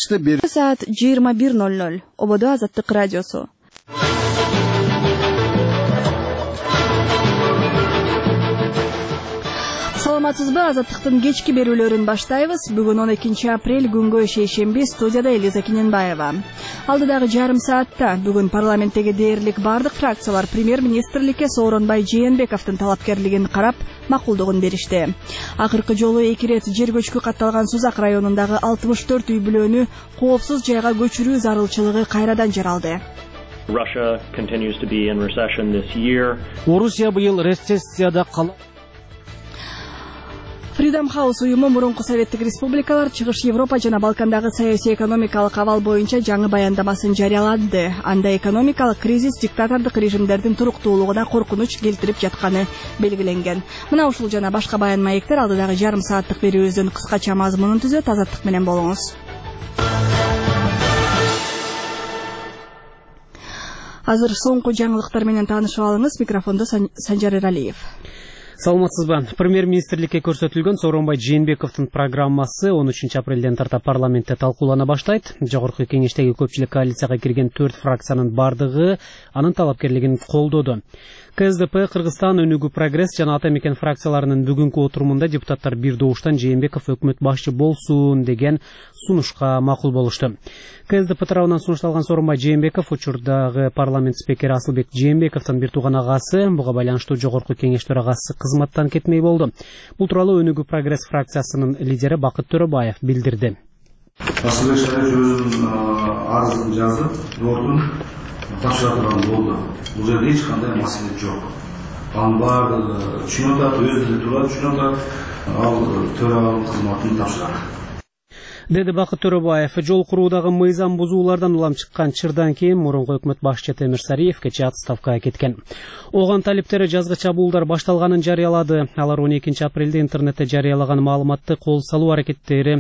Saat 21:00. Obodo Azаттык радиосу. Саламатсызбы, Азаттыктын кечки берүүлөрүн баштайбыз. Бүгүн 12 апрель күнгө шейшемби, студияда Элиза Киненбаева. Алдыдагы жарым саатта бүгүн парламенттеги дээрлик бардык фракциялар премьер-министрликке Сооронбай Жээнбековдун талапкерлигин карап макулдугун беришти. Акыркы жолу 2 рет жер көчкү катталган Сузак районундагы 64 үй бүлөнү коопсуз жайга көчүрүү зарылчылыгы кайрадан жаралды. Орусия быйыл рецессияда калат. Freedom House уюму мурунку Советтик республикалар, Чыгыш Европа жана Балкандагы саясий экономикалык абал боюнча жаңы баяндамасын жарыялады. Анда экономикалык кризис диктатордук режимдердин туруктуулугуна коркунуч келтирип жатканы белгиленген. Мына ушул жана башка баян маектер алдыдагы жарым сааттык берүүбүздүн кыскача мазмунун түзөт. Азаттык менен болуңуз. Азыр соңку жаңылыктар менен таанышып алыңыз. Микрофондо Санжар Эралиев. Саламатсызбы. Премьер-министрликке көрсөтүлгөн Сооронбай Жээнбековдун программасы 13 апрелден тарта парламентте талкуулана баштайт. Жогорку кеңештеги көпчүлүк коалицияга кирген 4 фракциянын бардыгы анын талапкерлигин колдоду. КСДП, Кыргызстан, Өнүгүү Прогресс жана Ата Мекен фракцияларынын бүгүнкү отурумунда депутаттар бир добуштан Жээнбеков өкмөт башчы болсун деген сунушка макул болушту. КСДП тарабынан сунушталган Сооронбай Жээнбеков учурдагы парламент спикери Асылбек Жээнбековдун бир тууган агасы, буга байланыштуу жогорку кеңеш төрагасы кызматтан кетмей болду. Бул тууралуу Өнүгүү Прогресс фракциясынын лидери Бакыт Төрөбаев билдирди. Асылбек өзүнүн арызын жазып, ордун тапшырган болду. Бул жерде эч кандай маселе жок. Анын баардыгы түшүнүп атат, өзү турат, түшүнүп атат. Ал төраганын кызматын тапшырат. Деди Бакыт Төрөбаев. Жол куруудагы мыйзам бузуулардан улам чыккан чырдан кийин мурунку өкмөт башчы Темир Сариев кечээ отставкага кеткен. Оган талиптери жазгы чабуулдар башталганын жарыялады. Алар 12 апрелде интернетте жарыялаган маалыматта кол салуу аракеттери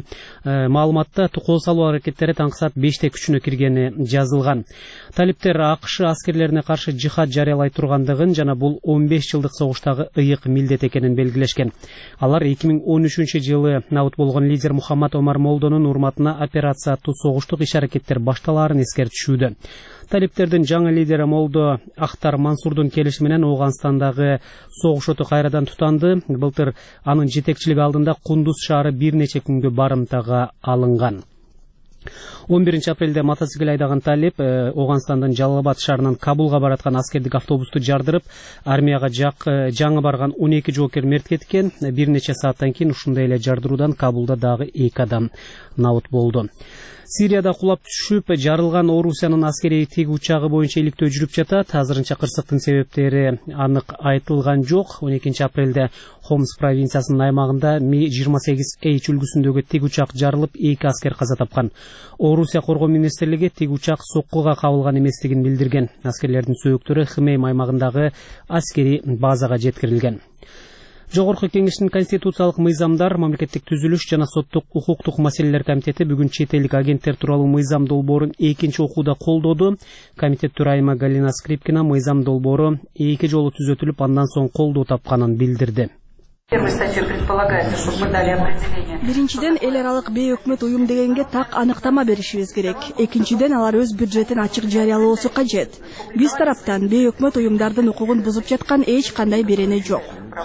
таңкы саат 5те күчүнө киргени жазылган. Талиптер АКШ аскерлерине каршы жихад жарыялай тургандыгын жана бул 15 жылдык согуштагы ыйык милдет экенин белгилешкен. Алар 2013 жылы набыт болгон лидер Мухаммад Омар Молдонун урматына операция аттуу согуштук иш-аракеттер башталаарын эскертишүүдө. Талиптердин жаңы лидери Молдо Ахтар Мансурдун келиши менен Ооганстандагы согуш оту кайрадан тутанды. Былтыр анын жетекчилиги алдында Кундуз шаары бир нече күнгө барымтага алынган. 11 апрелде мотоцикл айдаган талип Ооганстандын Жалалабад шаарынан Кабулга бараткан аскердик автобусту жардырып, армияга жаңы барган 12 жоокер мерт кеткен. Бир нече сааттан кийин ушундай эле жардыруудан Кабулда дагы 2 адам набыт болду. Сирияда кулап түшүп, жарылган Орусиянын аскерий тиги учагы боюнча иликтөө жүрүп жатат. Азырынча кырсыктын себептери анык айтылган жок. 12 апрелде Хомс провинциясынын аймагында Ми-28H үлгүсүндөгү тиги учак жарылып, 2 аскер каза тапкан. Орусия коргоо министрлиги тиги учак соккуга кабылган эместигин билдирген. Аскерлердин сөөктөрү Хмейм аймагындагы аскерий базага жеткирилген. Жогорку кеңештин конституциялык мыйзамдар, мамлекеттик түзүлүш жана соттук укуктук маселелер комитети бүгүн чет элдик агенттер тууралуу мыйзам долбоорун экинчи окууда колдоду. Комитет төрайымы Галина Скрипкина мыйзам долбоору 2 жолу түзөтүлүп, андан соң колдоо тапканын билдирди. Биринчиден, эл аралык бейөкмөт уюм дегенге так аныктама беришибиз керек. Экинчиден, алар өз бюджетин ачык жарыялоосу кажет. Биз тараптан бейөкмөт уюмдардын укугун бузуп жаткан эч кандай берене жок.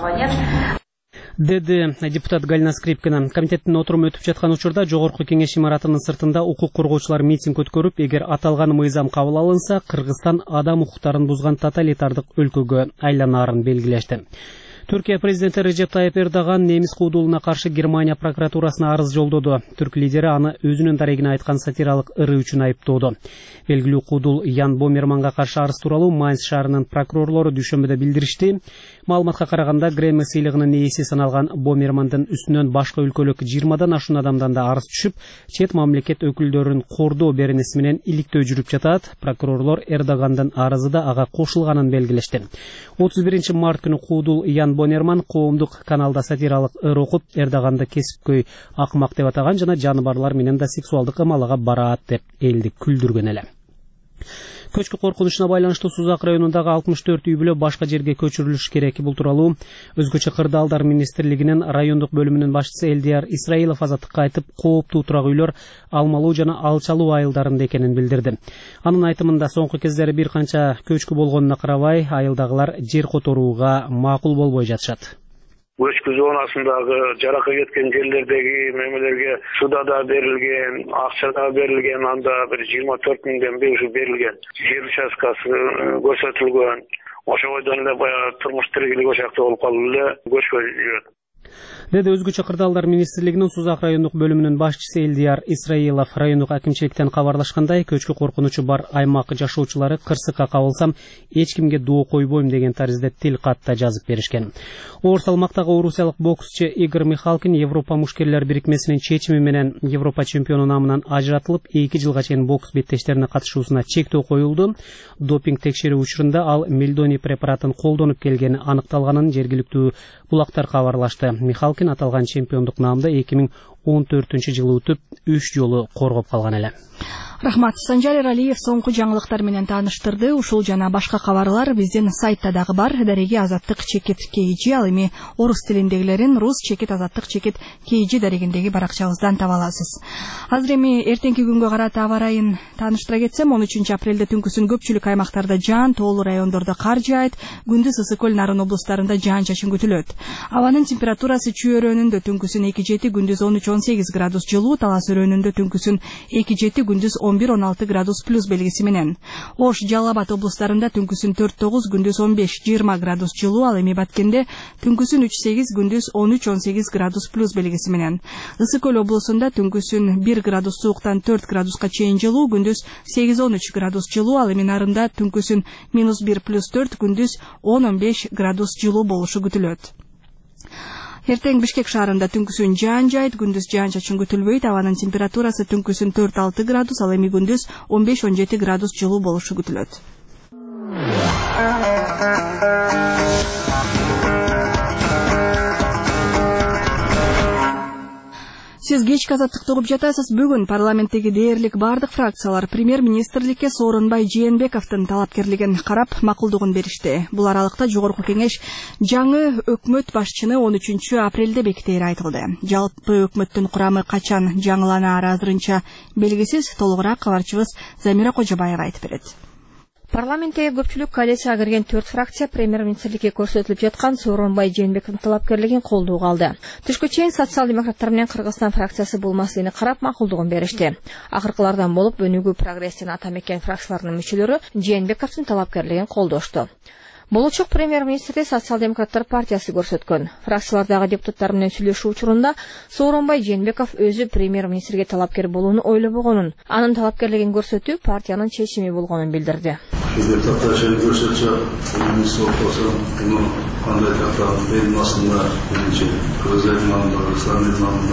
Деди депутат Галина Скрипкина. Комитеттин отуруму өтүп жаткан учурда жогорку кеңеш имаратынын сыртында укук коргоочулар митинг өткөрүп, эгер аталган мыйзам кабыл алынса, Кыргызстан адам укуктарын бузган тоталитардык өлкөгө айланаарын белгилешти. Түркия президенти Режеп Тайып Эрдоган немис куудулуна каршы Германия прокуратурасына арыз жолдоду. Түрк лидери аны өзүнүн дарегине айткан сатиралык ыры үчүн айыптоодо. Белгилүү куудул Ян Бомерманга каршы арыз тууралуу Майнц шаарынын прокурорлору дүйшөмбүдө билдиришти. Маалыматка караганда, Грэмми сыйлыгынын ээси саналган Бомермандын үстүнөн башка өлкөлүк 20дан ашуун адамдан да арыз түшүп, чет мамлекет өкүлдөрүн кордоо беренеси менен иликтөө жүрүп жатат. Прокурорлор Эрдогандын арызы да ага кошулганын белгилешти. 31 март күнү куудул Ян Бомерман коомдук каналда сатиралык ыр окуп, Эрдоганды кесипкөй акмак деп атаган жана жаныбарлар менен да сексуалдык ымалага барат деп элди күлдүргөн эле. Көчкү коркунучуна байланыштуу Сузак районундагы 64 үй бүлө башка жерге көчүрүлүш керек. Бул тууралуу Өзгөчө кырдаалдар министрлигинин райондук бөлүмүнүн башчысы Элдияр Исраилов азаттыкка айтып, кооптуу турак үйлөр алмалуу жана алчалуу айылдарында экенин билдирди. Анын айтымында соңку кездери бир канча көчкү болгонуна карабай, айылдагылар жер которууга макул болбой жатышат. Көчкү зонасындагы жаракка кеткен жерлердеги мемелерге суда да берилген, акча да берилген, анда бир 24 миңден бери берилген. Жер участкасы көрсөтүлгөн. Ошо бойдон эле баягы турмуш тиричилик ошакта болуп калып эле көчкө жүрөт. Деди Өзгөчө кырдаалдар министрлигинин Сузак райондук бөлүмүнүн башчысы Элдияр Исраилов. Райондук акимчиликтен кабарлашкандай, көчкү коркунучу бар аймак жашоочулары кырсыкка кабылсам эч кимге доо койбойм деген таризде тил катта жазып беришкен. Оор салмактагы орусиялык боксчу Игорь Михалкин Европа мушкерлер бирикмесинин чечими менен Европа чемпиону намынан ажыратылып, 2 жылга чейин бокс беттештерине катышуусуна чектөө коюлду. Допинг текшерүү учурунда ал мельдоний препаратын колдонуп келгени аныкталганын жергиликтүү булактар кабарлашты. Михалкин аталган чемпиондук наамды 2014-жылы өтүп 3 жолу коргоп калган эле. Рахмат. Санжар Эралиев соңку жаңылыктар менен тааныштырды. Ушул жана башка кабарлар биздин сайтта дагы бар. Дареги азаттык чекит KG, ал эми орус тилиндегилерин рус чекит азаттык чекит KG дарегиндеги баракчабыздан таба аласыз. Азыр эми эртеңки күнгө карата аба ырайын тааныштыра кетсем, 13 апрелде түнкүсүн көпчүлүк аймактарда жаан, тоолуу райондордо кар жаайт, күндүз Ысык-Көл, Нарын облустарында жаан-чачын күтүлөт. Абанын температурасы Чүй өрөөнүндө түнкүсүн 2-7, күндүз 13-18 градус жылуу, Талас өрөөнүндө түнкүсүн 2-7, күндүз 11-16 градус плюс белгиси менен. Ош, Жалал Абад облустарында түнкүсүн 4-9, күндүз 15-20 градус жылуу, ал эми Баткенде түнкүсүн 3-8, күндүз 13-18 градус плюс белгиси менен. Ысык-Көл облусунда түнкүсүн 1 градус сууктан 4 градуска чейин жылуу, күндүз 8-13 градус жылуу, ал эми Нарында түнкүсүн -1 плюс 4, күндүз 10-15 градус жылуу болушу күтүлөт. Эртең Бишкек шаарында түнкүсүн жаан жайт, күндүз жаан-чачын күтүлбөйт. Абанын температурасы түнкүсүн 4-6 градус, ал эми күндүз 15-17 градус жылуу болушу күтүлөт. Сиз кечки азаттыкты угуп жатасыз. Бүгүн парламенттеги дээрлик бардык фракциялар премьер-министрликке Сооронбай Жээнбековдун талапкерлигин карап макулдугун беришти. Бул аралыкта жогорку кеңеш жаңы өкмөт башчыны 13 апрелде бекитери айтылды. Жалпы өкмөттүн курамы качан жаңыланары азырынча белгисиз. Толугураак кабарчыбыз Замира Кожобаева айтып берет. Парламенттеги көпчүлүк коалицияга кирген 4 фракция премьер-министрликке көрсөтүлүп жаткан Сооронбай Жээнбековдун талапкерлигин колдоого алды. Түшкү чейин социал-демократтар менен Кыргызстан фракциясы бул маселени карап макулдугун беришти. Акыркылардан болуп Өнүгүү прогресстин ата мекен фракцияларынын мүчөлөрү Жээнбековдун талапкерлигин колдошту. Болочок премьер-министрди социал-демократтар партиясы көрсөткөн. Фракциялардагы депутаттар менен сүйлөшүү учурунда Сооронбай Жээнбеков өзү премьер-министрге талапкер болууну ойлобогонун, анын талапкерлигин көрсөтүү партиянын чечими болгонун билдирди. Депутаттар көрсөтсө, министр болсо, кандай тактап элдин астында, Кыргыздын алдында, Кыргызстандын алдында,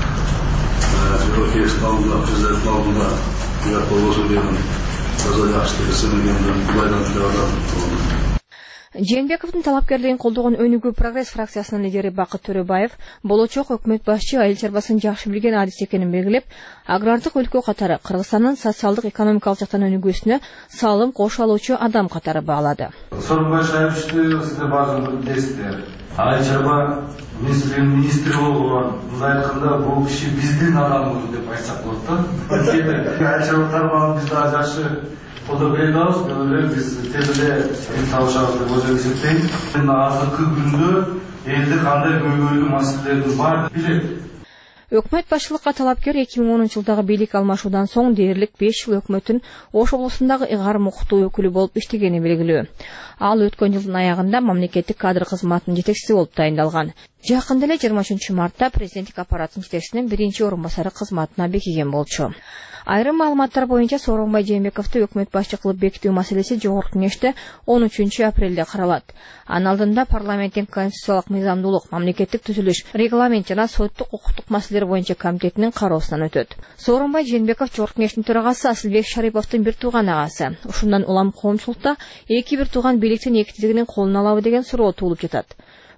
Европейский алдында, президенттин алдында, уят болбосо деген таза жакшы эсептегенден байланып. Жээнбековдун талапкерлигин колдогон Өнүгүү прогресс фракциясынын лидери Бакыт Төрөбаев болочок өкмөт башчы айыл чарбасын жакшы билген адис экенин белгилеп, агрардык өлкө катары Кыргызстандын социалдык экономикалык жактан өнүгүүсүнө салым кошо алуучу адам катары баалады. Сооронбай Жээнбековду сиздер баардыгы билесиздер. Айыл чарба министри болгон, мындай айтканда бул киши биздин адамыбыз деп айтсак болот да. Айыл чарба тармагын биз да жакшы колдоп келебиз, биз тез эле табышабыз деп өзүм эсептейм. Азыркы күндө элде кандай көйгөйлүү маселелердин бар билет. Өкмөт башчылыкка талапкер 2010-жылдагы бийлик алмашуудан соң дээрлик 5 жыл өкмөттүн Ош облусундагы ыгар муктуу өкүлү болуп иштегени белгилүү. Ал өткөн жылдын аягында мамлекеттик кадр кызматынын жетекчиси болуп тайындалган. Жакында эле 23 мартта президенттик аппараттын жетекчисинин биринчи орун басары кызматына бекиген болчу. Айрым маалыматтар боюнча Сооронбай Жээнбековду өкмөт башчы кылып бекитүү маселеси жогорку кеңеште 13 апрелде каралат. Анын алдында парламенттин конституциялык мыйзамдуулук, мамлекеттик түзүлүш, регламент жана соттук укуктук маселелер боюнча комитетинин кароосунан өтөт. Сооронбай Жээнбеков жогорку кеңештин төрагасы Асылбек Шариповдун бир тууган агасы. Ушундан улам коомчулукта эки бир тууган бийликтин экитиздигинин колун алабы деген суроо туулуп жатат.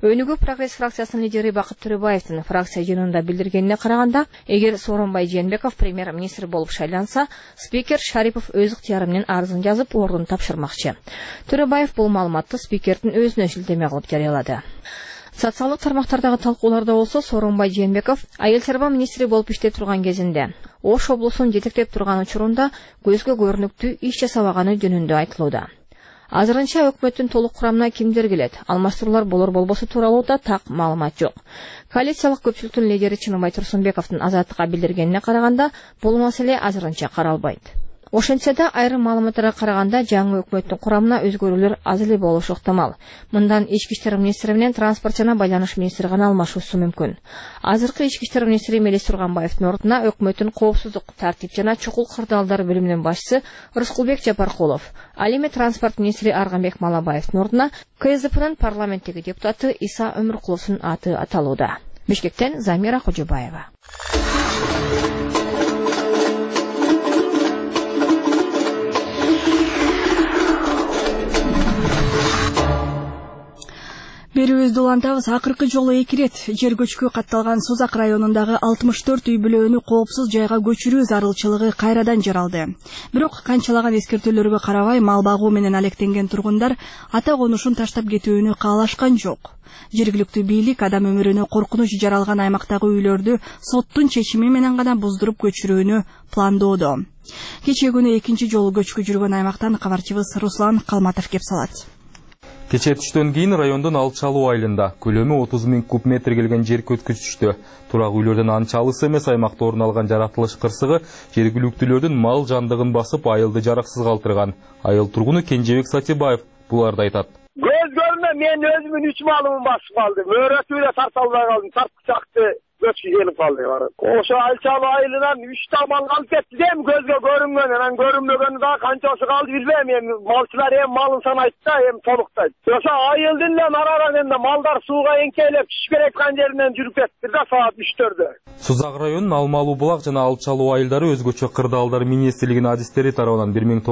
Өнүгүү прогресс фракциясынын лидери Бакыт Төрөбаевдин фракция жыйынында билдиргенине караганда, эгер Сооронбай Жээнбеков премьер-министр болуп шайланса, спикер Шарипов өз ыктыяры менен арызын жазып, ордун тапшырмакчы. Төрөбаев бул маалыматты спикердин өзүнө шилтеме кылып жарыялады. Социалдык тармактардагы талкууларда болсо, Сооронбай Жээнбеков айыл чарба министри болуп иштеп турган кезинде Ош облусун жетектеп турган учурунда көзгө көрүнүктүү иш жасабаганы жөнүндө айтылууда. Азырынча өкмөттүн толук курамына кимдер келет, алмаштыруулар болор-болбосу тууралуу да так маалымат жок. Коалициялык көпчүлүктүн лидери Чыныбай Турсунбековдун Азаттыкка билдиргенине караганда, бул маселе азырынча каралбайт. Ошентсе да, айрым маалыматтарга караганда, жаңы өкмөттүн курамына өзгөрүүлөр аз эле болушу ыктымал. Мындан ички иштер министри менен транспорт жана байланыш министри гана алмашуусу мүмкүн. Азыркы ички иштер министри Мелис Турганбаевдин ордуна өкмөттүн коопсуздук, тартип жана чукул кырдаалдар бөлүмүнүн башчысы Рыскулбек Жапаркулов, ал эми транспорт министри Арганбек Малабаевдин ордуна КСДПнын парламенттеги депутаты Иса Өмүркуловдун аты аталууда. Бишкектен Замира Кожобаева. Берүүбүздү улантабыз. Акыркы жолу 2 рет жер көчкү катталган Созак районундагы 64 үй бүлөнү коопсуз жайга көчүрүү зарылчылыгы кайрадан жаралды. Бирок канчалаган эскертүүлөргө карабай, мал багуу менен алектенген тургундар ата конушун таштап кетүүнү каалашкан жок. Жергиликтүү бийлик адам өмүрүнө коркунуч жаралган аймактагы үйлөрдү соттун чечими менен гана буздуруп көчүрүүнү пландоодо. Кечээ күнү экинчи жолу көчкү жүргөн аймактан кабарчыбыз Руслан Калматов кеп салат. Кечээ түштөн кийин райондун Алчалуу айылында көлөмү 30 000 куб метр келген жер көткүч түштү. Турак үйлөрдөн анча алыс эмес аймакта орун алган жаратылыш кырсыгы жергиликтүүлөрдүн мал жандыгын басып, айылды жараксыз калтырган. Айыл тургуну Кенжебек Сатибаев буларды айтат. Көз мен өзүмүн 3 малымын басып калдым. Өрөтүлө тарталбай калдым. Тарткычакты көчкү келип калды. Ошо Алчалуу айылынан 3 та мал калып кетти. Эми көзгө көрүнгөн, анан көрүнмөгөнү да канчасы калды билбейм. Эми малчылар малын санайт да, толуктайт. Ошо айылдын эле нарарагында малдар сууга эңкейлеп түшүп келаткан жеринен жүрүп кетти да саат 3-төрдө. Созак районунун Алмалуу булак жана Алчалуу айылдары өзгөчө кырдаалдар министрлигинин адистери тарабынан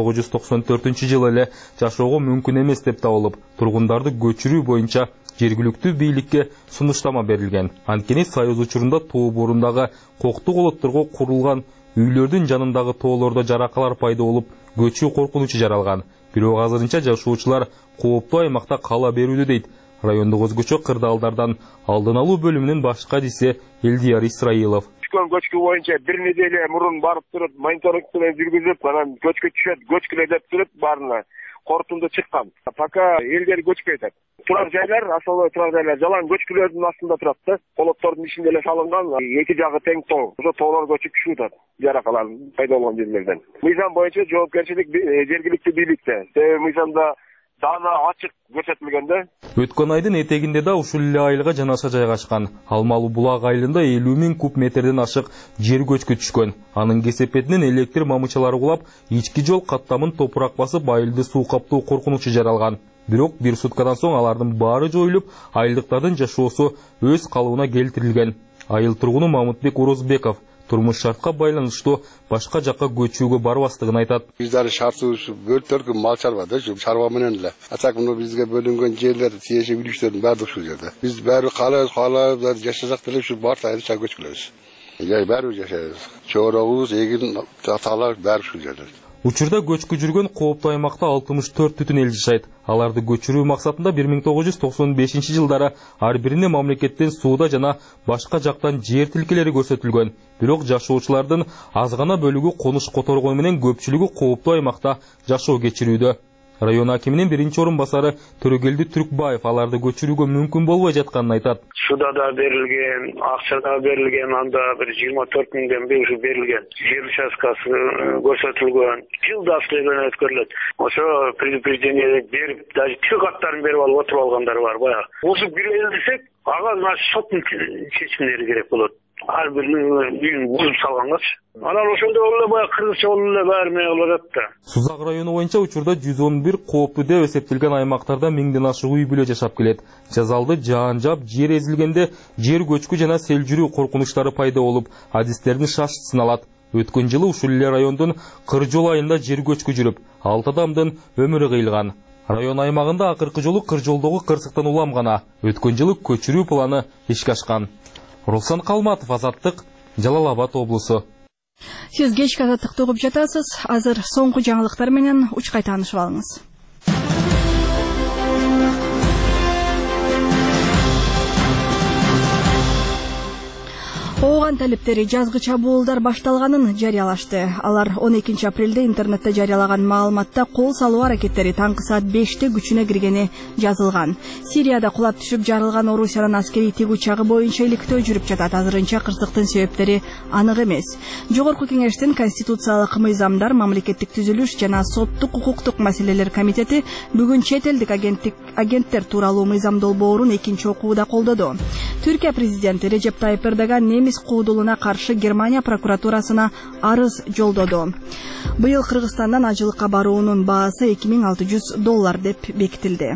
1994-жылы эле жашоого мүмкүн эмес деп табылып, тургундарды көчүрүү боюнча жергиликтүү бийликке сунуштама берилген. Анткени Союз учурунда тоо борундагы кокту колотторго курулган үйлөрдүн жанындагы тоолордо жаракалар пайда болуп, көчүү коркунучу жаралган. Бирок азырынча жашоочулар кооптуу аймакта кала берүүдө дейт. Райондук өзгөчө кырдаалдардан алдын алуу бөлүмүнүн баш кадиси Элдияр Исраилов. Көчкү боюнча бир неделе мурун барып туруп, мониторинг менен жүргүзүп, анан көчкү түшөт, көчкүлө деп туруп баарына корутунду чыккан. Пока элдер көчпөй атат. Турак жайлар, асылы турак жайлар жалаң көчкүлөрдүн астында турат да. Колоттордун ичинде эле салынган, эки жагы тең тоо. Ошо тоолор көчүп түшүп атат. Жаракалар пайда болгон жерлерден. Мыйзам боюнча жоопкерчилик жергиликтүү бийликте. Мыйзамда дана ачык көрсөтүлгөн да. Өткөн айдын этегинде да ушул эле айылга жанаша жайгашкан Алмалуу булак айылында 50 000 куб метрден ашык жер көчкү түшкөн. Анын кесепетинен электр мамычалары кулап, ички жол каттамын топурак басып, айылды суу каптоо коркунучу жаралган. Бирок бир суткадан соң алардын баары жоюлуп, айылдыктардын жашоосу өз калыбына келтирилген. Айыл тургуну Мамытбек Орозбеков турмуш шартка байланыштуу башка жакка көчүүгө барбастыгын айтат. Биздер шартсыз бөлтөркү мал чарба да, чарба менен эле. Атак муну бизге бөлүнгөн жерлер, тиеши билүүчүлөрдүн баардыгы ушул жерде. Биз баары калап жашасак деле ушу бар тайын чак көчкүлөбүз. Баары жашайбыз. Чорогубуз, эгин, аталар баары ушул жерде. Учурда көчкү жүргөн кооптуу аймакта 64 түтүн эл жашайт. Аларды көчүрүү максатында 1995-жылдары ар бирине мамлекеттен сууда жана башка жактан жер тилкелери көрсөтүлгөн. Бирок жашоочулардын аз гана бөлүгү конуш которгон менен көпчүлүгү кооптуу аймакта жашоо кечирүүдө. Район акиминин биринчи орун басары Төрөгелди Түркбаев аларды көчүрүүгө мүмкүн болбой жатканын айтат. Суда да берилген, акча да берилген, анда бир 24 миңден бери берилген. Жер участкасы көрсөтүлгөн. Жылда следование өткөрүлөт. Ошо предупреждение берип, даже тилкаттарын берип алып отуруп алгандар бар баягы. Ошо биреле десек, ага соттун чечимдери керек болот. Ар бир үйүн бузуп салгангачы. Анан ошондой эле баягы кыргызча эле баары менен кылып атат да. Созак району боюнча учурда 111 кооптуу деп эсептелген аймактарда 1000ден ашык үй бүлө жашап келет. Жазалды жаан-жап жер эзилгенде жер көчкү жана сел жүрүү коркунучтары пайда болуп, адистердин шашчысын алат. Өткөн жылы ушул эле райондун Кыржол айылында жер көчкү жүрүп, 6 адамдын өмүрү кыйылган. Район аймагында акыркы жолу кыр жолдогу кырсыктан улам гана өткөн жылы көчүрүү планы ишке ашкан. Руслан Калматов, Азаттык, Жалал Абад облусу. Сиз кечки Азаттыкты угуп жатасыз. Азыр соңку жаңылыктар менен учкай таанышып алыңыз. Ооган талиптери жазгы чабуулдар башталганын жарыялашты. Алар 12 апрелде интернетте жарыялаган маалыматта кол салуу аракеттери таңкы саат 5-те күчүнө киргени жазылган. Сирияда кулап түшүп жарылган Орусиянын аскери тик учагы боюнча иликтөө жүрүп жатат. Азырынча кырсыктын себептери анык эмес. Жогорку кеңештин конституциялык мыйзамдар, мамлекеттик түзүлүш жана соттук укуктук маселелер комитети бүгүн чет элдик агенттер тууралуу мыйзам долбоорун экинчи окууда колдоду. Түркия президенти Режеп Тайып Эрдоган немис куудулуна каршы Германия прокуратурасына арыз жолдоду. Быйыл Кыргызстандан ажылыкка баруунун баасы $2600 деп бекитилди.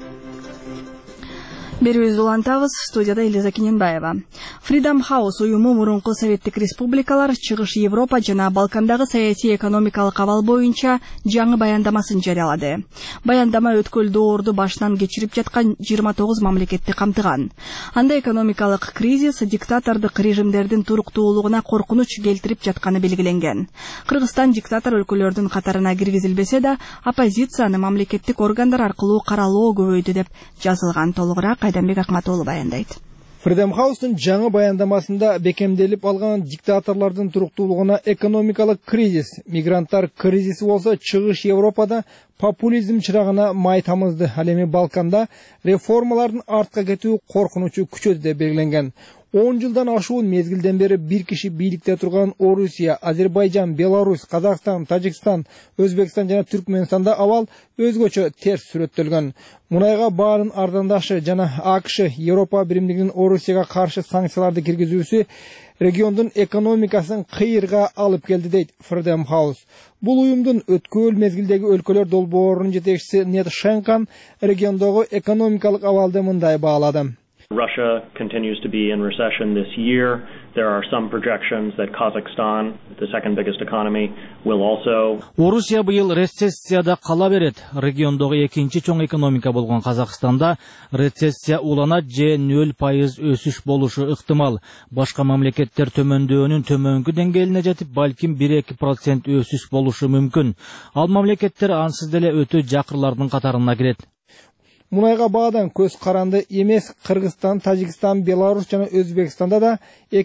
Берүүбүздү улантабыз. Студияда Элиза Киненбаева. Freedom House уюму мурунку Советтик республикалар, Чыгыш Европа жана Балкандагы саясий экономикалык абал боюнча жаңы баяндамасын жарыялады. Баяндама өткөл доорду башынан кечирип жаткан 29 мамлекетти камтыган. Анда экономикалык кризис диктатордук режимдердин туруктуулугуна коркунуч келтирип жатканы белгиленген. Кыргызстан диктатор өлкөлөрдүн катарына киргизилбесе да, оппозицияны мамлекеттик органдар аркылуу каралоо көбөйдү деп жазылган. Толугураак Айданбек Акматоğlu баяндайт. Freedom House'тун жаңы баяндамасында бекемделип алган диктаторлордун туруктуулугуна экономикалык кризис, мигранттар кризиси болсо Чыгыш Европада популизм чырагына май тамызды. Ал эми Балканда реформалардын артка кетүү коркунучу күчөдү деп белгиленген. 10 жылдан ашуун мезгилден бери бир киши бийликте турган Орусия, Азербайжан, Беларусь, Казакстан, Тажикстан, Өзбекстан жана Түркмөнстанда абал өзгөчө терс сүрөттөлгөн. Мунайга баарын арзандашы жана АКШ Европа биримдигинин Орусияга каршы санкцияларды киргизүүсү региондун экономикасын кыйырга алып келди дейт Freedom House. Бул уюмдун өткөл мезгилдеги өлкөлөр долбоорунун жетекчиси Нет Шенкан региондогу экономикалык абалды мындай баалады. Russia continues to be in recession this year. There are some projections that Kazakhstan, the second biggest economy, will also. Орусия быйыл рецессияда кала берет. Региондогу экинчи чоң экономика болгон Казакстанда рецессия уланат же 0% өсүш болушу ыктымал. Башка мамлекеттер төмөндөөнүн төмөнкү деңгээлине жетип, балким 1-2% өсүш болушу мүмкүн. Ал мамлекеттер ансыз деле өтө жакырлардын катарына кирет. Мунайга баадан көз каранды эмес. Кыргызстан, Тажикстан, Беларусь жана Өзбекстанда да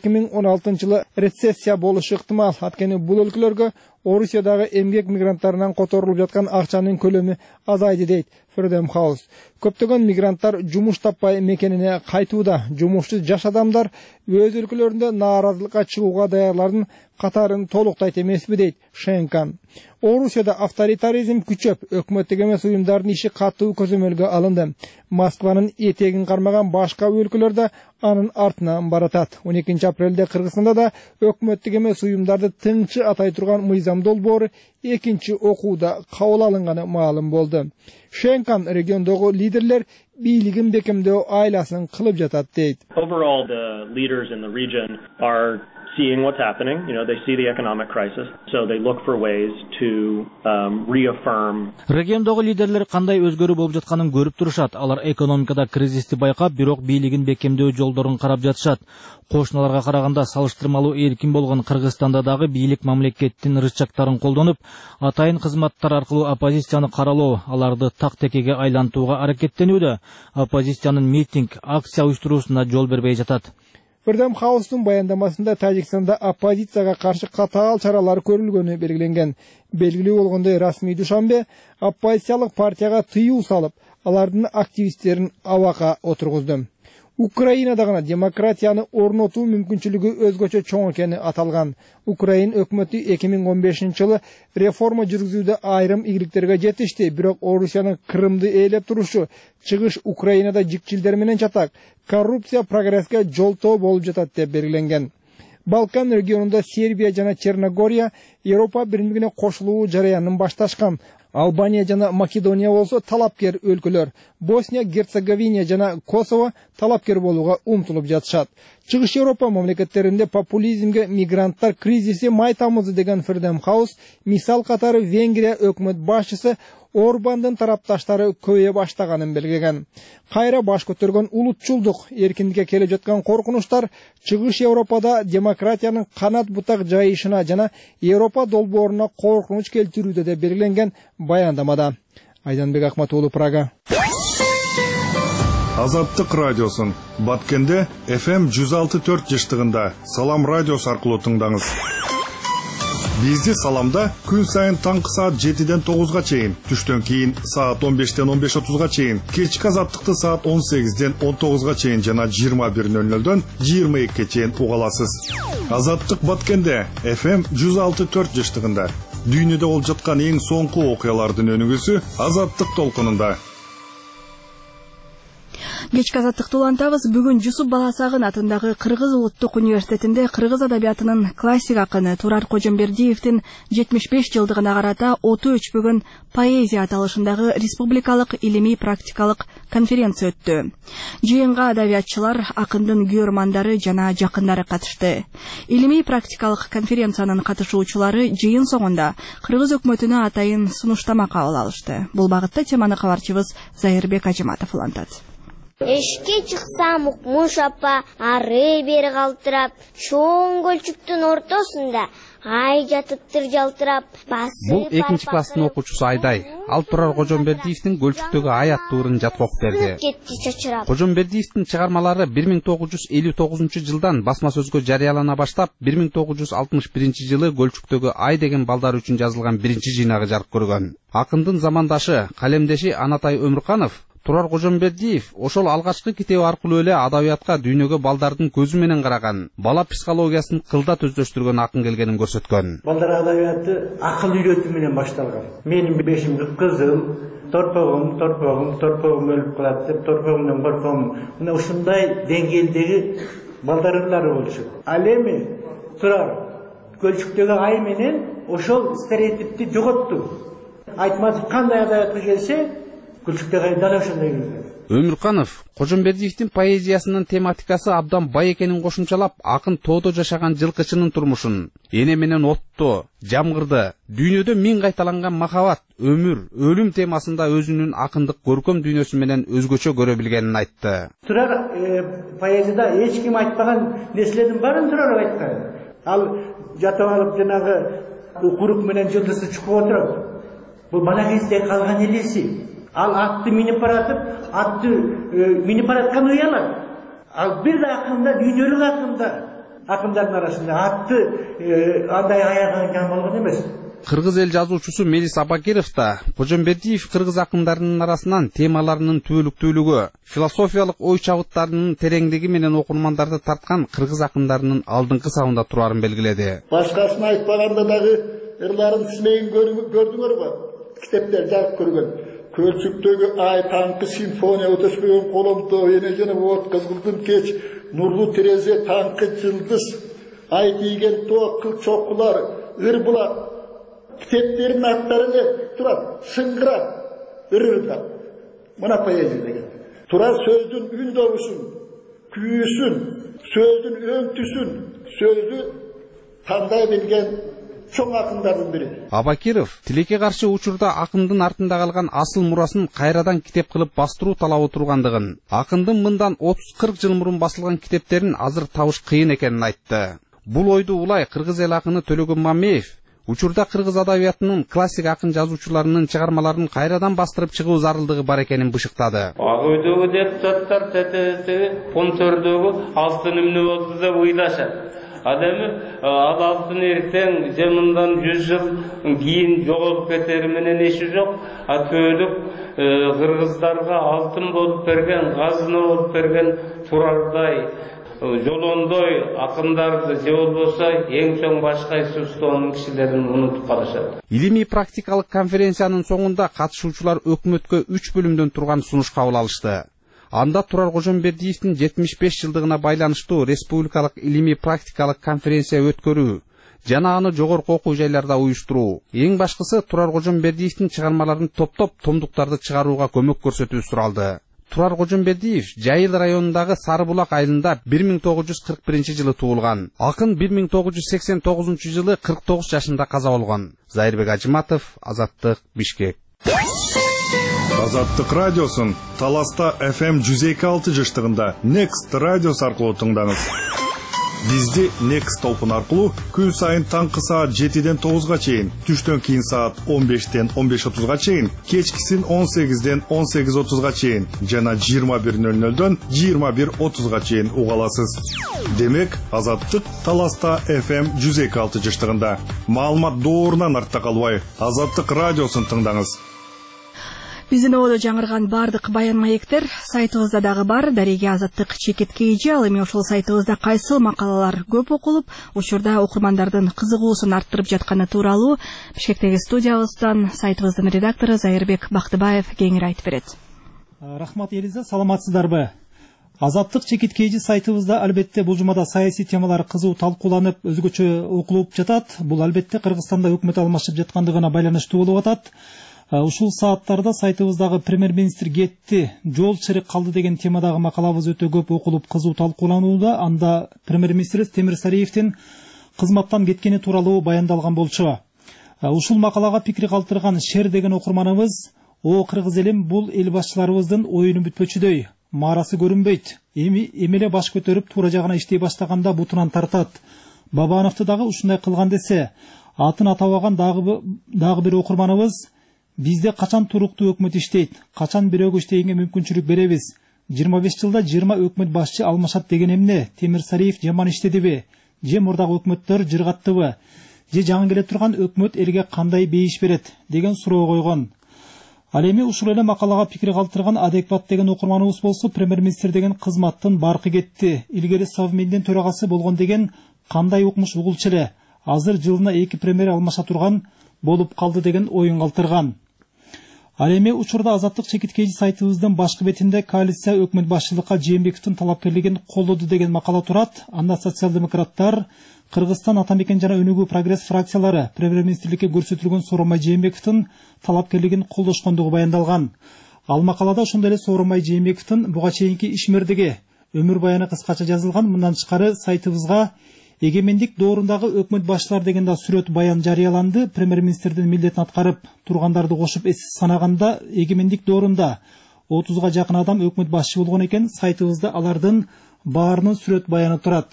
2016 жылы рецессия болушу ыктымал. Анткени бул өлкөлөргө Орусиядагы эмгек мигранттарынан которулуп жаткан акчанын көлөмү азайды дейт Freedom House. Көптөгөн мигранттар жумуш таппай мекенине кайтууда. Жумушсуз жаш адамдар өз өлкөлөрүндө нааразылыкка чыгууга даярлардын катарын толуктайт эмеспи дейт Шенкан. Орусияда авторитаризм күчөп, өкмөттүк эмес уюмдардын иши катуу көзөмөлгө алынды. Москванын этегин кармаган башка өлкөлөрдө анын артынан баратат. 12 апрелде Кыргызстанда да өкмөттүк эмес уюмдарды тыңчы атай турган мыйзам долбоору экинчи окууда кабыл алынганы маалым болду. Шенкан региондогу лидерлер бийлигин бекемдөө айласын кылып жатат дейт. Overall, the leaders in the region are seeing what's happening. They see the economic crisis, so they look for ways to reaffirm. Региондогу лидерлер кандай өзгөрүү болуп жатканын көрүп турушат. Алар экономикада кризисти байкап, бирок бийлигин бекемдөө жолдорун карап жатышат. Кошуналарга караганда салыштырмалуу эркин болгон Кыргызстанда дагы бийлик мамлекеттин рычагтарын колдонуп, атайын кызматтар аркылуу оппозицияны каралоо, аларды так-текеге айлантууга аракеттенүүдө. Оппозициянын митинг, акция уюштуруусуна жол бербей жатат. Freedom House'тун баяндамасында Тажикстанда оппозицияга каршы катаал чаралар көрүлгөнү белгиленген. Белгилүү болгондой, расмий Душанбе оппозициялык партияга тыюу салып, алардын активисттерин абакка отургузду. Украинада гана демократияны орнотуу мүмкүнчүлүгү өзгөчө чоң экени аталган. Украин өкмөтү 2015 жылы реформа жүргүзүүдө айрым ийгиликтерге жетишти, бирок Орусиянын Крымды ээлеп турушу, чыгыш Украинада жикчилдер менен чатак, коррупция прогресске жолтоо болуп жатат деп белгиленген. Балкан регионунда Сербия жана Черногория Европа биримдигине кошулуу жараянын башташкан. Албания жана Македония болсо талапкер өлкөлөр. Босния, Герцеговина жана Косово талапкер болууга умтулуп жатышат. Чыгыш Европа мамлекеттеринде популизмге мигранттар кризиси май тамызы деген Freedom House мисал катары Венгрия өкмөт башчысы Орбандын тарапташтары көбөйө баштаганын белгилеген. Кайра баш көтөргөн улутчулдук, эркиндикке келе жаткан коркунучтар Чыгыш Европада демократиянын канат бутак жайышына жана Европа долбооруна коркунуч келтирүүдө деп белгиленген баяндамада. Айданбек Акматуулу, Прага. Азаттык радиосын Баткенде FM 106.4 жыштыгында Салам радиосу аркылуу тыңдаңыз. Бизди Саламда күн сайын таңкы саат 7-ден 9-га чейин, түштөн кийин саат 15-ден 15:30-га чейин, кечки Азаттыкты саат 18-ден 19-га чейин жана 21:00-дөн 22-ге чейин уга аласыз. Азаттык Баткенде FM 106.4 жыштыгында дүйнөдө болуп жаткан эң соңку окуялардын өнүгүүсү Азаттык толкунунда. Кечки азаттыкты улантабыз. Бүгүн Жусуп Баласагын атындагы Кыргыз улуттук университетинде кыргыз адабиятынын классик акыны Турар Кожомбердиевдин 75 жылдыгына карата оту өчпөгөн поэзия аталышындагы республикалык илимий практикалык конференция өттү. Жыйынга адабиятчылар, акындын күйөрмандары жана жакындары катышты. Илимий практикалык конференциянын катышуучулары жыйын соңунда кыргыз өкмөтүнө атайын сунуштама кабыл алышты. Бул багытта теманы кабарчыбыз Зайырбек Ажыматов улантат. Эшке чыксам Укмуш апа ары бери калтырап, чоң көлчүктүн ортосунда ай жатыптыр жалтырап. Бул 2-нчи класстын окуучусу Айдай. Ал Турар Кожомбердиевдин Көлчүктөгү ай аттуу ырын жатып окуп берди. Кожомбердиевдин чыгармалары 1959-жылдан басма сөзгө жарыялана баштап, 1961-жылы Көлчүктөгү ай деген балдар үчүн жазылган биринчи жыйнагы жарык көргөн. Акындын замандашы, калемдеши Анатай Өмүрканов Турар Кожомбердиев ошол алгачкы китеби аркылуу эле адабиятка дүйнөгө балдардын көзү менен караган, бала психологиясын кылдат өздөштүргөн акын келгенин көрсөткөн. Балдар адабияты акыл үйрөтүү менен башталган. Менин 5 кызым, торпогум өлүп калат деп, торпогумдан корком. Мына ушундай деңгээлдеги балдарлары болчу. Ал эми Турар Көлчүктөгү ай менен ошол стереотипти жоготту. Айтматов кандай адабиятка келсе, Өмүрканов Кожомбердиевдин поэзиясынын тематикасы абдан бай экенин кошумчалап, акын тоодо жашаган жылкычынын турмушун, эне менен отту, жамгырды, дүйнөдө миң кайталанган махабат, өмүр, өлүм темасында өзүнүн акындык көркөм дүйнөсү менен өзгөчө көрө билгенин айтты. Турар поэзияда эч ким айтпаган нерселердин баарын Турар айткан. Ал жатып алып жанагы курук менен жылдызды чукуп отуруп, бул бала кезде калган элеси. Ал атты минип баратып, атты минип бараткан уялат. Ал бир да акында, дүйнөлүк акында, акындардын арасында атты андай аяган жан болгон эмес. Кыргыз эл жазуучусу Мелис Абакиров да Кожомбердиев кыргыз акындарынын арасынан темаларынын түбөлүктүүлүгү, философиялык ой чабыттарынын тереңдиги менен окурмандарды тарткан кыргыз акындарынын алдыңкы сабында турарын белгиледи. Башкасын айтпаганда дагы ырларын сизмеген көрдүңөрбү? Китептер жарык көргөн. Көлчүктөгү ай таңкы симфония өтөшпөгөн коломто эне жана от кызгылдын кеч нурлуу терезе таңкы жылдыз ай тийген тоо кыл чокулар ыр-булак китептердин аттары эле турат сыңгырап ырырдап. Мына поэзия деген. Турар сөздүн үн добусун, күйүүсүн, сөздүн өңтүсүн, сөздү тандай билген чоң акындардын бири. Абакиров тилекке каршы учурда акындын артында калган асыл мурасын кайрадан китеп кылып бастыруу талабы тургандыгын, акындын мындан 30-40 жыл мурун басылган китептерин азыр табыш кыйын экенин айтты. Бул ойду улай кыргыз эл акыны Төлөгөн Мамеев учурда кыргыз адабиятынын классик акын жазуучуларынын чыгармаларын кайрадан бастырып чыгуу зарылдыгы бар экенин бышыктады. Ак үйдөгү депутаттар ТТС контордогу алтын эмне болду деп ыйлашат. Адемі алтын эртең жемындан 100 жыл кийин жоголуп кетери менен эши жок. Төлөк кыргыздарга алтын болуп берген, казына болуп берген Турардай, Жолондой акындарды же болбосо эң чоң башка Иисустуунун кишилерин унутуп калышат. Илимий практикалык конференциянын соңунда катышуучулар өкмөткө 3 бөлүмдөн турган сунуш кабыл алышты. Анда Турар Кожомбердиевдин 75 жылдыгына байланыштуу республикалык илимий практикалык конференция өткөрүү жана аны жогорку окуу жайларда уюштуруу. Эң башкысы Турар Кожомбердиевдин чыгармаларын топтоп томдуктарды чыгарууга көмөк көрсөтүү суралды. Турар Кожомбердиев Жайыл районундагы Сарыбулак айылында 1941-жылы туулган. Акын 1989-жылы 49 жашында каза болгон. Зайырбек Ажыматов, Азаттык, Бишкек. Азаттык радиосын Таласта FM 102.6 жыштыгында Next радиос аркылуу тыңдаңыз. Бизди Next толкун аркылуу күн сайын таңкы саат 7-ден 9-га чейин, түштөн кийин саат 15-ден 15:30-га чейин, кечкисин 18-ден 18:30-га чейин жана 21:00-дөн 21:30-га чейин уга аласыз. Демек, Азаттык Таласта FM 102.6 жыштыгында. Маалымат доорунан артта калбай, Азаттык радиосын тыңдаңыз. Биздин ободо жаңырган бардык баян маектер сайтыбызда дагы бар. Дареге Азаттык чекит KG. Ал эми ошол сайтыбызда кайсы макалалар көп окулуп, учурда окурмандардын кызыгуусун арттырып жатканы тууралуу Бишкектеги студиябыздан сайтыбыздын редактору Зайырбек Бактыбаев кеңири айтып берет. Рахмат Элиза, саламатсыздарбы? Азаттык чекит KG сайтыбызда албетте бул жумада саясий темалар кызуу талкууланып, өзгөчө окулуп жатат. Бул албетте Кыргызстанда өкмөт алмашып жаткандыгына байланыштуу болуп атат. Ушул сааттарда сайтыбыздагы премьер-министр кетти, жол чырык калды деген темадагы макалабыз өтө көп окулуп кызуу талкууланууда. Анда премьер-министр Темир Сариевдин кызматтан кеткени тууралуу баяндалган болчу. Ушул макалага пикир калтырган Шер деген окурманыбыз: "О кыргыз элим, бул эл башчыларыбыздын оюну бүтпөчүдөй, маарасы көрүнбөйт. Эмеле баш көтөрүп туура жагына иштей баштаганда бутунан тартат. Бабановду дагы ушундай кылган" десе, атын атабаган дагы бир окурманыбыз: "Бизде качан туруктуу өкмөт иштейт, качан бирөөгө иштегенге мүмкүнчүлүк беребиз. 25 жылда 20 өкмөт башчы алмашат деген эмне? Темир Сариев жаман иштедиби? Же мурдагы өкмөттөр жыргаттыбы? Же жаңы келе турган өкмөт элге кандай бейиш берет?" деген суроо койгон. Ал эми ушул эле макалага пикир калтырган Адекват деген окурманыбыз болсо, премьер-министр деген кызматтын баркы кетти. Илгери Совминдин төрагасы болгон деген кандай укмуш угулчу эле. Азыр жылына 2 премьер алмаша турган болуп калды деген оюн калтырган. Ал эми учурда Азаттык чекит KG сайтыбыздын башкы бетинде коалиция өкмөт башчылыкка Жээнбековдун талапкерлигин колдоду деген макала турат. Анда социал-демократтар, Кыргызстан ата мекен жана Өнүгүү прогресс фракциялары премьер-министрликке көрсөтүлгөн Сооронбай Жээнбековдун талапкерлигин колдошкондугу баяндалган. Ал макалада ошондой эле Сооронбай Жээнбековдун буга чейинки ишмердиги, өмүр баяны кыскача жазылган. Мындан тышкары сайтыбызга эгемендик доорундагы өкмөт башчылар деген да сүрөт баян жарыяланды. Премьер-министрдин милдетин аткарып тургандарды кошуп санаганда эгемендик доорунда 30га жакын адам өкмөт башчы болгон экен. Сайтыбызда алардын баарынын сүрөт баяны турат.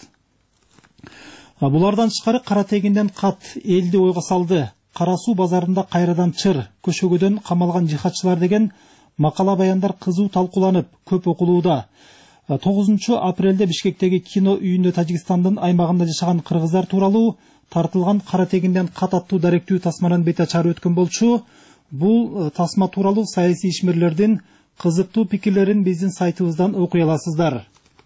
Булардан тышкары Кара тегинден кат элди ойго салды. Кара суу базарында кайрадан чыр, көшөгөдөн камалган жихадчылар деген макала баяндар кызуу талкууланып, көп окулууда. 9 апрелде Бишкектеги кино үйүндө Тажикстандын аймагында жашаган кыргыздар тууралуу тартылган Кара тегинден кат аттуу даректүү тасманын бет ачары өткөн болчу. Бул тасма тууралуу саясий ишмерлердин кызыктуу пикирлерин биздин сайтыбыздан окуй аласыздар.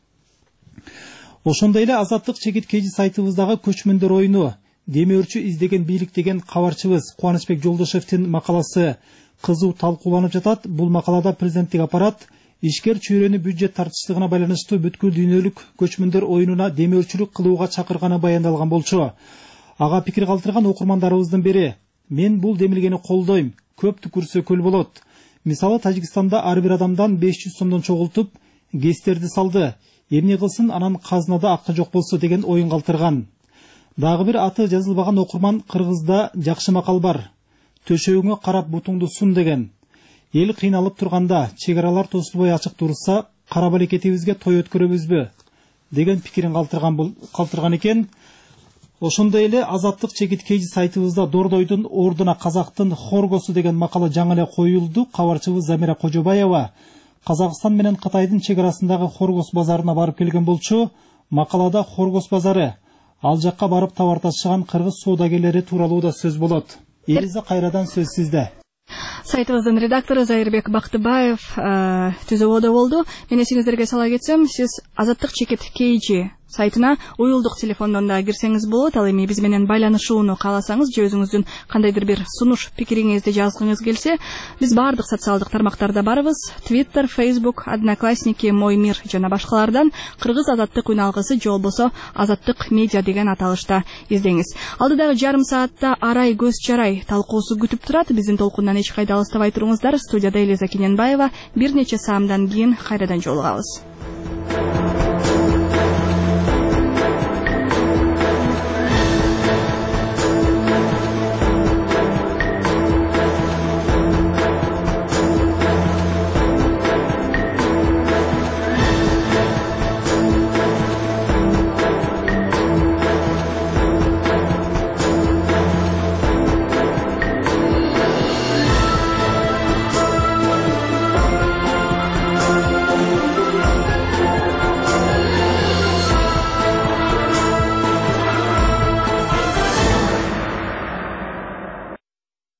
Ошондой эле Азаттык чекит KG сайтыбыздагы көчмөндөр оюну, демөөрчү издеген бийлик деген кабарчыбыз Кубанычбек Жолдошевдин макаласы кызуу талкууланып жатат. Бул макалада президенттик аппарат ишкер чөйрөнү бюджет тартыштыгына байланыштуу бүткүл дүйнөлүк көчмөндөр оюнуна демөөрчүлүк кылууга чакырганы баяндалган болчу. Ага пикир калтырган окурмандарыбыздын бири: "Мен бул демилгени колдойм. Көп түкүрсө көл болот. Мисалы Тажикстанда ар бир адамдан 500 сомдон чогултуп гестерди салды. Эмне кылсын, анан казнада акча жок болсо" деген оюн калтырган. Дагы бир аты жазылбаган окурман: "Кыргызда жакшы макал бар. Төшөгүңө карап бутуңду сун" деген. Эл кыйналып турганда, чек-аралар тосулбой ачык турса, кара балекетибизге той өткөрөбүзбү деген пикирин калтырган экен. Ошондой эле Азаттык чекит KG сайтыбызда Дордойдун ордуна казактын хоргосу деген макала жаңы эле коюлду. Кабарчыбыз Замира Кожобаева Казакстан менен Кытайдын чек арасындагы Хоргос базарына барып келген болчу. Макалада Хоргос базары, ал жакка барып товар ташыган кыргыз соодагерлери тууралуу да сөз болот. Элиза, кайрадан сөз сизде. Сайтыбыздын редактору Зайырбек Бактыбаев түзүүбөдө болду. Мен эсиңиздерге сала кетсем, сиз Азаттык чекит KG сайтына уюлдук телефондон да кирсеңиз болот. Ал эми биз менен байланышууну кааласаңыз же өзүңүздүн кандайдыр бир сунуш пикириңизди жазгыңыз келсе, биз баардык социалдык тармактарда барбыз. Twitter, Facebook, Одноклассники, Мой мир жана башкалардан Кыргыз азаттык үн алгысы же болбосо Азаттык медиа деген аталышта издеңиз. Алдыдагы жарым саатта арай көз жарай талкуусу күтүп турат. Биздин толкундан эч кайда алыстабай туруңуздар. Студияда Элиза Кененбаева. Бир нече саамдан кийин кайрадан жолугабыз.